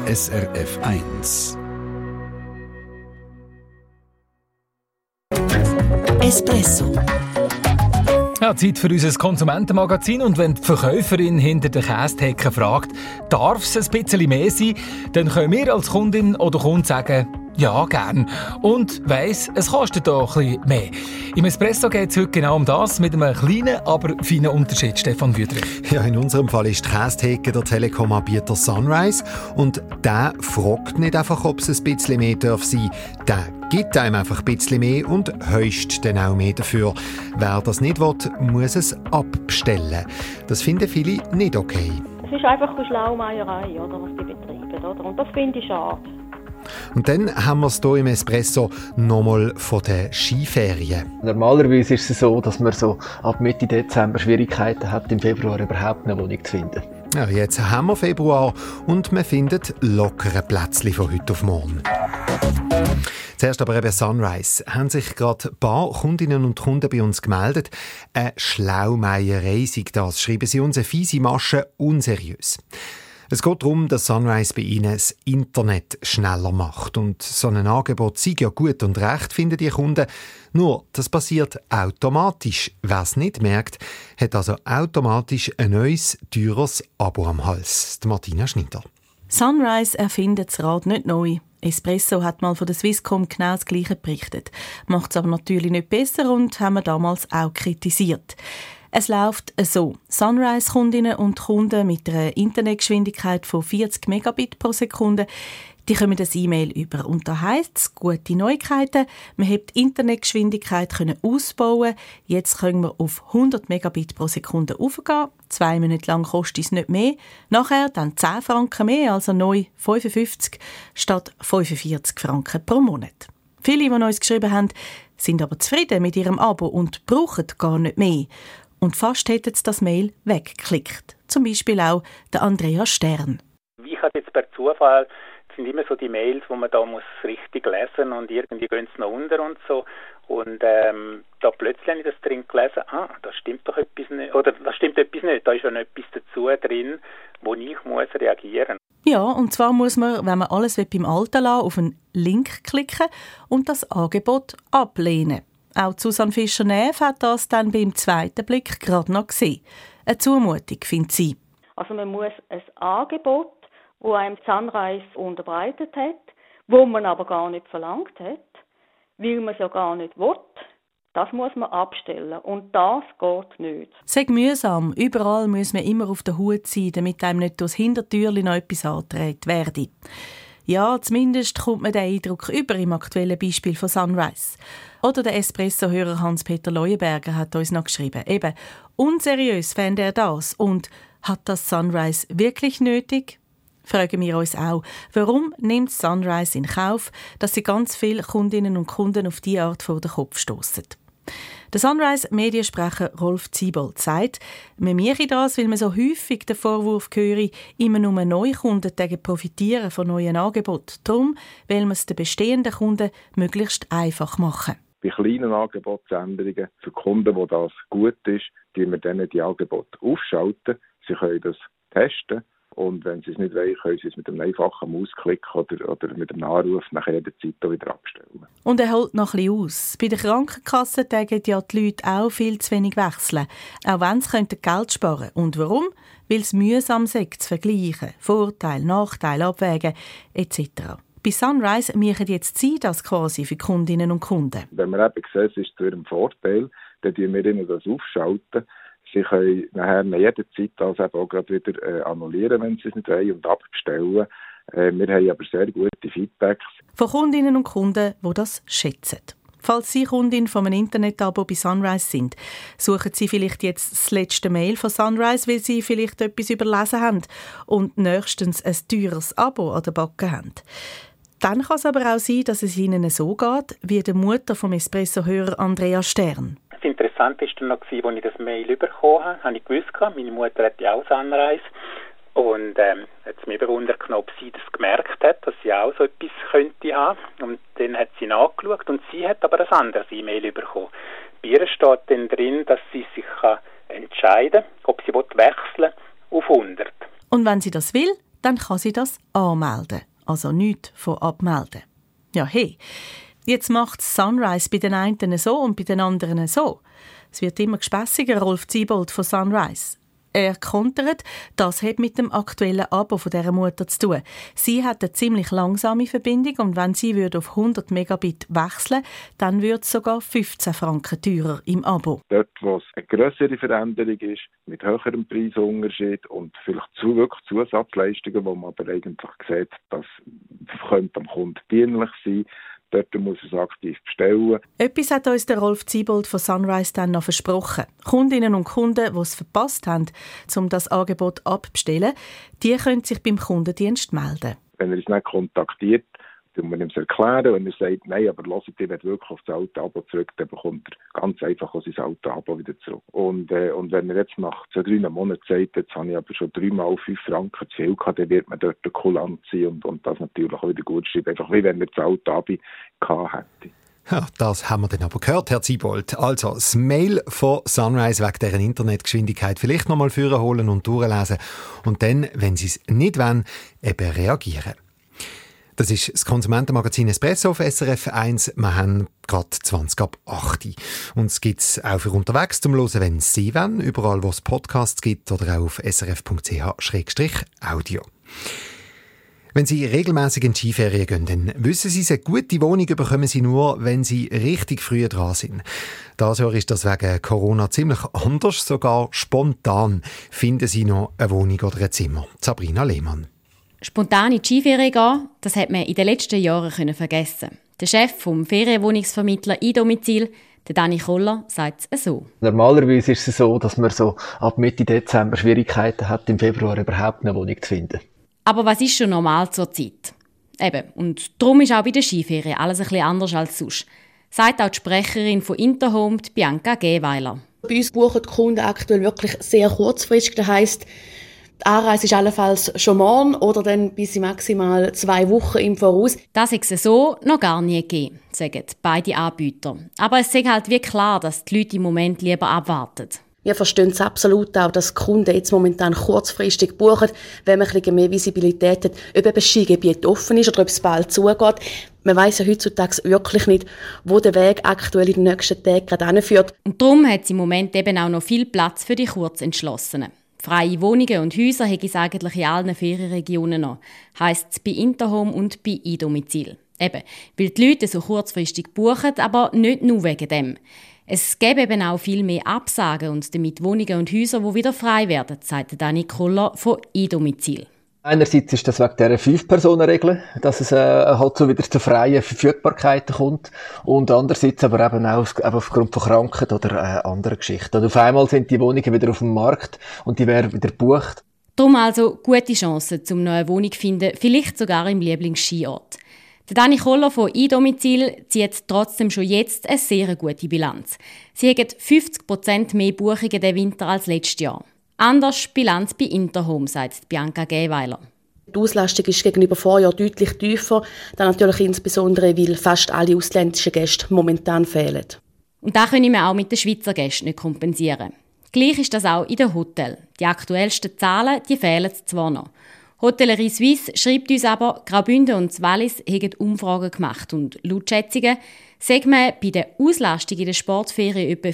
SRF 1. Espresso. Ja, Zeit für unser Konsumentenmagazin. Und wenn die Verkäuferin hinter der Käsetheke fragt, darf es ein bisschen mehr sein, dann können wir als Kundin oder Kunde sagen, ja, gern. Und weiss, es kostet auch ein bisschen mehr. Im Espresso geht es heute genau um das, mit einem kleinen, aber feinen Unterschied, Stefan Wüthrich. Ja, in unserem Fall ist die Käsetheke der Telekom-Anbieter Sunrise. Und der fragt nicht einfach, ob es ein bisschen mehr darf sein. Der gibt einem einfach ein bisschen mehr und heuscht dann auch mehr dafür. Wer das nicht will, muss es abbestellen. Das finden viele nicht okay. Es ist einfach eine Schlaumeierei, oder, was die betreiben. Oder? Und das finde ich schade. Und dann haben wir es hier im Espresso nochmal von den Skiferien. Normalerweise ist es so, dass man so ab Mitte Dezember Schwierigkeiten hat, im Februar überhaupt eine Wohnung zu finden. Ja, jetzt haben wir Februar und man findet lockere Plätzchen von heute auf morgen. Zuerst aber eben Sunrise. Haben sich gerade ein paar Kundinnen und Kunden bei uns gemeldet. Eine Schlaumeierei sei das, schreiben sie uns, eine fiese Masche, unseriös. Es geht darum, dass Sunrise bei ihnen das Internet schneller macht. Und so ein Angebot sei ja gut und recht, finden die Kunden. Nur, das passiert automatisch. Wer es nicht merkt, hat also automatisch ein neues, teures Abo am Hals. Die Martina Schneider. Sunrise erfindet das Rad nicht neu. Espresso hat mal von der Swisscom genau das Gleiche berichtet. Macht es aber natürlich nicht besser und haben wir damals auch kritisiert. Es läuft so. Sunrise-Kundinnen und Kunden mit einer Internetgeschwindigkeit von 40 Megabit pro Sekunde, die kommen das E-Mail über. Und da heisst es, gute Neuigkeiten, man hat die Internetgeschwindigkeit ausbauen. Jetzt können wir auf 100 Megabit pro Sekunde aufgehen. 2 Monate lang kostet es nicht mehr. Nachher dann 10 Franken mehr, also neu 55 statt 45 Franken pro Monat. Viele, die uns geschrieben haben, sind aber zufrieden mit ihrem Abo und brauchen gar nicht mehr. Und fast hätten sie das Mail weggeklickt. Zum Beispiel auch der Andrea Stern. Ich habe jetzt per Zufall, das sind immer so die Mails, wo man da muss richtig lesen und irgendwie gehen sie noch unter und so. Und da plötzlich habe ich das drin gelesen, da stimmt doch etwas nicht, oder da stimmt etwas nicht, da ist schon etwas dazu drin, wo ich muss reagieren. Ja, und zwar muss man, wenn man alles beim Alten lassen, auf einen Link klicken und das Angebot ablehnen. Auch Susanne Fischer-Neff hat das dann beim zweiten Blick gerade noch gesehen. Eine Zumutung, findet sie. Also man muss ein Angebot, das einem Sunrise unterbreitet hat, wo man aber gar nicht verlangt hat, weil man es ja gar nicht will, das muss man abstellen. Und das geht nicht. Es ist mühsam. Überall muss man immer auf der Hut sein, damit einem nicht durchs Hintertürchen noch etwas angetragen werde. Ja, zumindest kommt man den Eindruck über im aktuellen Beispiel von Sunrise. Oder der Espresso-Hörer Hans-Peter Leuenberger hat uns noch geschrieben. Eben, unseriös fände er das. Und hat das Sunrise wirklich nötig? Fragen wir uns auch, warum nimmt Sunrise in Kauf, dass sie ganz viele Kundinnen und Kunden auf diese Art vor den Kopf stossen? Der Sunrise-Mediensprecher Rolf Ziebold sagt, wir machen das, weil man so häufig den Vorwurf höre, immer nur Neukunden profitieren von neuen Angeboten. Darum will man es den bestehenden Kunden möglichst einfach machen. Bei kleinen Angebotsänderungen für Kunden, wo das gut ist, die wir denen die Angebote aufschalten. Sie können das testen. Und wenn sie es nicht wollen, können sie es mit einem einfachen Mausklick oder mit einem Anruf nach jeder Zeit wieder abstellen. Und er holt noch ein bisschen aus. Bei der Krankenkasse tagen ja die Leute auch viel zu wenig wechseln, auch wenn sie Geld sparen könnten. Und warum? Weil es mühsam ist, zu vergleichen, Vorteil, Nachteil, abwägen etc. Bei Sunrise machen jetzt sie das quasi für Kundinnen und Kunden. Wenn wir eben sehen, es ist zu ihrem Vorteil, dann tun wir ihnen das aufschalten. Sie können nachher jederzeit das eben auch gerade wieder annullieren, wenn sie es nicht wollen, und abbestellen. Wir haben aber sehr gute Feedbacks. Von Kundinnen und Kunden, die das schätzen. Falls Sie Kundin von einem Internet-Abo bei Sunrise sind, suchen Sie vielleicht jetzt das letzte Mail von Sunrise, weil Sie vielleicht etwas überlesen haben und nächstens ein teures Abo an der Backe haben. Dann kann es aber auch sein, dass es Ihnen so geht, wie der Mutter vom Espresso-Hörer Andrea Stern. Das Interessante war dann noch, als ich das Mail bekommen habe, habe ich gewusst, meine Mutter hat ja auch Sunrise. Und hat es mir bewundert, ob sie das gemerkt hat, dass sie auch so etwas könnte haben. Und dann hat sie nachgeschaut und sie hat aber ein anderes E-Mail bekommen. Bei ihr steht dann drin, dass sie sich entscheiden kann, ob sie wechseln auf 100. Und wenn sie das will, dann kann sie das anmelden. Also nichts von abmelden. Ja, hey, jetzt macht Sunrise bei den einen so und bei den anderen so. Es wird immer gespässiger, Rolf Ziebold von Sunrise. Er kontert, das hat mit dem aktuellen Abo von dieser Mutter zu tun. Sie hat eine ziemlich langsame Verbindung und wenn sie auf 100 Megabit wechseln, dann wird es sogar 15 Franken teurer im Abo. Dort, wo es eine grössere Veränderung ist, mit höherem Preisunterschied und vielleicht wirklich Zusatzleistungen, wo man aber eigentlich sieht, das könnte am Kunden dienlich sein. Dort muss er es aktiv bestellen. Etwas hat uns der Rolf Ziebold von Sunrise dann noch versprochen. Kundinnen und Kunden, die es verpasst haben, um das Angebot abzubestellen, die können sich beim Kundendienst melden. Wenn er uns nicht kontaktiert, dann muss man ihm es erklären. Wenn er sagt, nein, aber hört, ich will wirklich auf das alte Abo zurück, dann bekommt er ganz einfach aus sein altes Abo wieder zurück. Und wenn er jetzt nach 2-3 Monaten sagt, jetzt habe ich aber schon 3 mal 5 Franken zu viel gehabt, dann wird man dort kulant sein und das natürlich auch wieder gut schreiben. Einfach wie wenn er das alte Abo gehabt hätte. Ja, das haben wir dann aber gehört, Herr Ziebold. Also, das Mail von Sunrise wegen deren Internetgeschwindigkeit vielleicht noch mal holen und durchlesen und dann, wenn Sie es nicht wollen, eben reagieren. Das ist das Konsumentenmagazin Espresso auf SRF 1. Wir haben gerade 20:08. Und es gibt es auch für unterwegs zum Hören, wenn Sie wollen. Überall, wo es Podcasts gibt oder auch auf srf.ch/audio. Wenn Sie regelmäßig in die Skiferien gehen, dann wissen Sie, eine gute Wohnung bekommen Sie nur, wenn Sie richtig früh dran sind. Dieses Jahr ist das wegen Corona ziemlich anders. Sogar spontan finden Sie noch eine Wohnung oder ein Zimmer. Sabrina Lehmann. Spontan in die Skiferien gehen, das hat man in den letzten Jahren vergessen. Der Chef vom Ferienwohnungsvermittler iDomizil, der Dani Koller, sagt es so. Normalerweise ist es so, dass man so ab Mitte Dezember Schwierigkeiten hat, im Februar überhaupt eine Wohnung zu finden. Aber was ist schon normal zur Zeit? Eben, und darum ist auch bei den Skiferien alles ein bisschen anders als sonst. Sagt auch die Sprecherin von Interhome, Bianca Gehweiler. Bei uns buchen die Kunden aktuell wirklich sehr kurzfristig. Das heisst, die Anreise ist allenfalls schon morgen oder dann bis maximal 2 Wochen im Voraus. Das hat es so noch gar nie gegeben, sagen beide Anbieter. Aber es ist halt wie klar, dass die Leute im Moment lieber abwarten. Wir verstehen es absolut auch, dass die Kunden jetzt momentan kurzfristig buchen, wenn man ein bisschen mehr Visibilität hat, ob ein Skigebiet offen ist oder ob es bald zugeht. Man weiss ja heutzutage wirklich nicht, wo der Weg aktuell in den nächsten Tagen gerade hinführt. Und darum hat es im Moment eben auch noch viel Platz für die Kurzentschlossenen. Freie Wohnungen und Häuser hat es eigentlich in allen Ferienregionen noch, heisst es bei Interhome und bei iDomizil. Eben, weil die Leute so kurzfristig buchen, aber nicht nur wegen dem. Es gäbe eben auch viel mehr Absagen und damit Wohnungen und Häuser, die wieder frei werden, sagt Dani Koller von iDomizil. Einerseits ist das wegen dieser 5-Personen-Regel, dass es halt so wieder zu freien Verfügbarkeiten kommt. Und andererseits aber eben auch aufgrund von Krankheit oder anderen Geschichten. Und auf einmal sind die Wohnungen wieder auf dem Markt und die werden wieder gebucht. Darum also gute Chancen, um eine neue Wohnung zu finden, vielleicht sogar im Lieblingsskiort. Der Dani Koller von iDomizil zieht trotzdem schon jetzt eine sehr gute Bilanz. Sie haben 50% mehr Buchungen diesen Winter als letztes Jahr. Anders Bilanz bei Interhome, sagt Bianca Gehweiler. Die Auslastung ist gegenüber Vorjahr deutlich tiefer, dann natürlich insbesondere, weil fast alle ausländischen Gäste momentan fehlen. Und das können wir auch mit den Schweizer Gästen nicht kompensieren. Gleich ist das auch in den Hotels. Die aktuellsten Zahlen die fehlen zwar noch. Hotellerie Suisse schreibt uns aber, Graubünden und Wallis haben Umfragen gemacht und laut Schätzungen sagt man bei der Auslastung in den Sportferien etwa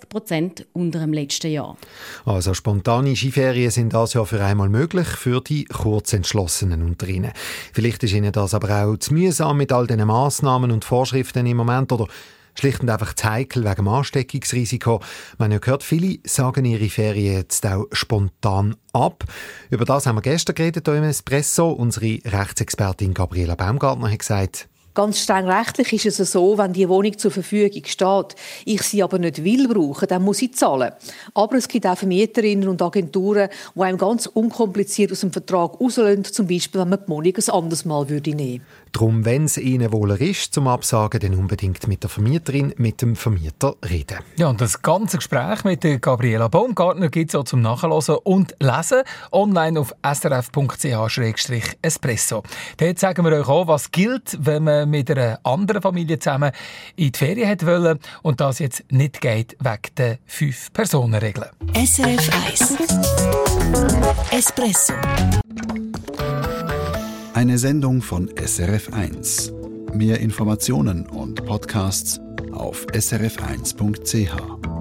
40% unter dem letzten Jahr. Also spontane Skiferien sind das ja für einmal möglich für die Kurzentschlossenen unter Ihnen. Vielleicht ist Ihnen das aber auch zu mühsam mit all diesen Massnahmen und Vorschriften im Moment oder schlicht und einfach zu heikel wegen dem Ansteckungsrisiko. Man hat ja gehört, viele sagen ihre Ferien jetzt auch spontan ab. Über das haben wir gestern geredet hier im Espresso. Unsere Rechtsexpertin Gabriela Baumgartner hat gesagt, ganz streng rechtlich ist es so, wenn die Wohnung zur Verfügung steht, ich sie aber nicht will brauchen, dann muss ich zahlen. Aber es gibt auch Vermieterinnen und Agenturen, die einem ganz unkompliziert aus dem Vertrag rauslösen, zum Beispiel, wenn man die Wohnung ein anderes Mal nehmen würde. Darum, wenn es Ihnen wohler ist zum Absagen, dann unbedingt mit der Vermieterin, mit dem Vermieter reden. Ja, und das ganze Gespräch mit der Gabriela Baumgartner gibt es auch zum Nachhören und Lesen online auf srf.ch/espresso. Dort sagen wir euch auch, was gilt, wenn man mit einer anderen Familie zusammen in die Ferien hat wollen und das jetzt nicht geht wegen der 5-Personen-Regel. SRF 1 Espresso. Eine Sendung von SRF1. Mehr Informationen und Podcasts auf srf1.ch.